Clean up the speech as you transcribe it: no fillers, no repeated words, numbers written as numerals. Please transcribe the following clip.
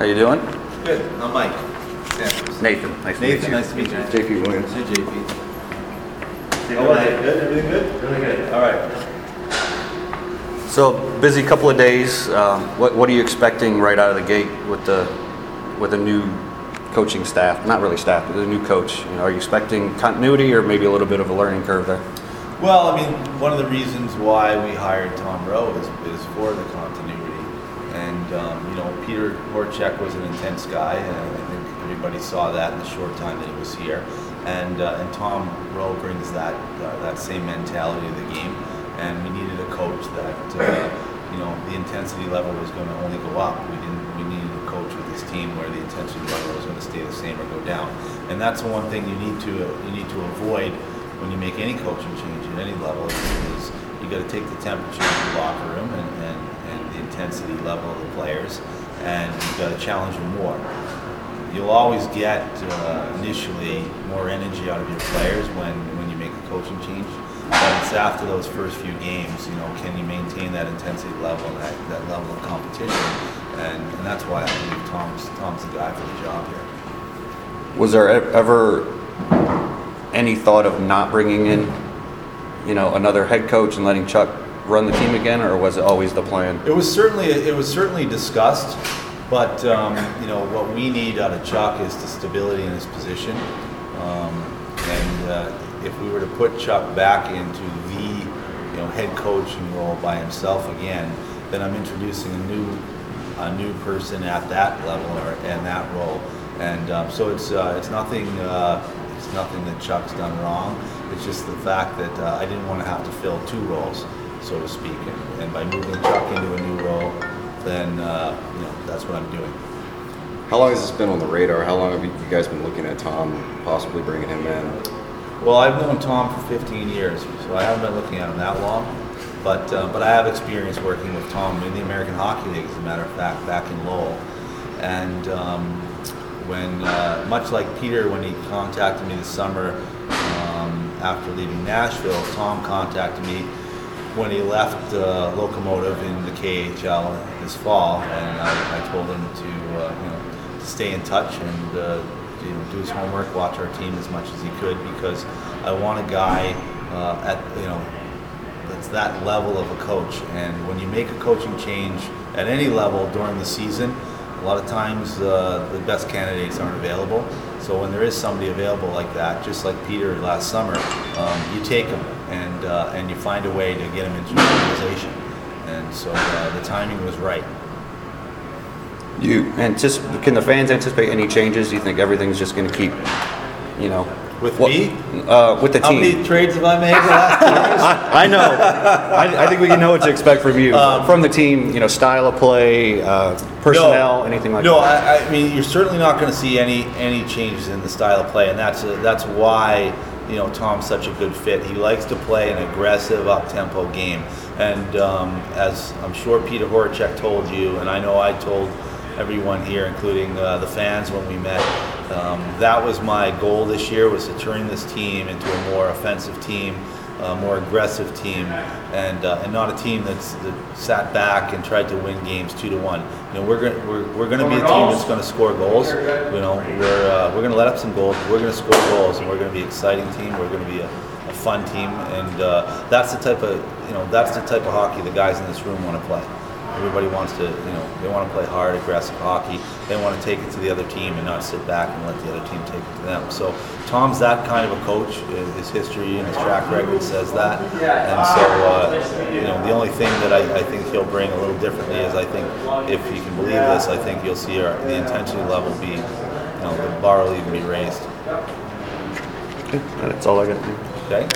How you doing? Good. I'm Mike. Sanders. Nathan. Nice to meet you. Nice to meet you. JP Williams. Hey, JP. How was it? Good? Everything good? Really good. All right. So busy couple of days. What are you expecting right out of the gate with a new coaching staff? Not really staff, but a new coach. Are you expecting continuity or maybe a little bit of a learning curve there? Well, I mean, one of the reasons why we hired Tom Rowe is for the continuity. And, Peter Horchek was an intense guy, and I think everybody saw that in the short time that he was here. And Tom Rowe brings that same mentality to the game. And we needed a coach that, the intensity level was going to only go up. We needed a coach with this team where the intensity level was going to stay the same or go down. And that's the one thing you need to avoid when you make any coaching change at any level. Is you got to take the temperature of the locker room and the intensity level of the players, and you got to challenge them more. You'll always get initially more energy out of your players when you make a coaching change. But it's after those first few games, can you maintain that intensity level and that level of competition? And that's why I believe Tom's the guy for the job here. Was there ever any thought of not bringing in, another head coach and letting Chuck run the team again, or was it always the plan? It was certainly discussed, but what we need out of Chuck is the stability in his position. If we were to put Chuck back into the head coaching role by himself again, then I'm introducing a new person at that level and that role. And so it's nothing that Chuck's done wrong. It's just the fact that I didn't want to have to fill two roles, so to speak. And by moving Chuck into a new role, then that's what I'm doing. How long has this been on the radar? How long have you guys been looking at Tom possibly bringing him in? Well, I've known Tom for 15 years, so I haven't been looking at him that long. But I have experience working with Tom in the American Hockey League, as a matter of fact, back in Lowell. And when, much like Peter, when he contacted me this summer after leaving Nashville, Tom contacted me when he left Locomotive in the KHL this fall, and I told him to stay in touch and do his homework, watch our team as much as he could, because I want a guy that's that level of a coach. And when you make a coaching change at any level during the season, a lot of times the best candidates aren't available. So when there is somebody available like that, just like Peter last summer, you take him and you find a way to get him into the organization. And so the timing was right. Can the fans anticipate any changes? Do you think everything's just going to keep, With me? With the team. How many trades have I made the last 2 years? I know. I think we can know what to expect from you. From the team, style of play, personnel, anything like that. No, I mean, you're certainly not going to see any changes in the style of play, and that's why Tom's such a good fit. He likes to play an aggressive, up-tempo game, and as I'm sure Peter Horchek told you, and I know I told everyone here, including the fans when we met, that was my goal this year, was to turn this team into a more offensive team, a more aggressive team, and not a team that sat back and tried to win games 2-1. We're going to be a team that's going to score goals. We're going to let up some goals, but we're going to score goals, and we're going to be an exciting team. We're going to be a fun team, and that's the type of hockey the guys in this room want to play. Everybody wants to, they want to play hard, aggressive hockey. They want to take it to the other team and not sit back and let the other team take it to them. So Tom's that kind of a coach. His history and his track record says that. And so, the only thing that I think he'll bring a little differently is, I think, if you can believe this, I think you'll see the intensity level be, the bar will even be raised. Okay, that's all I got to do. Okay.